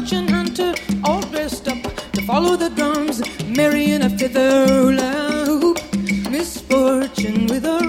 fortune hunter, all dressed up to follow the drums, merry in a fiddle loop. Misfortune with a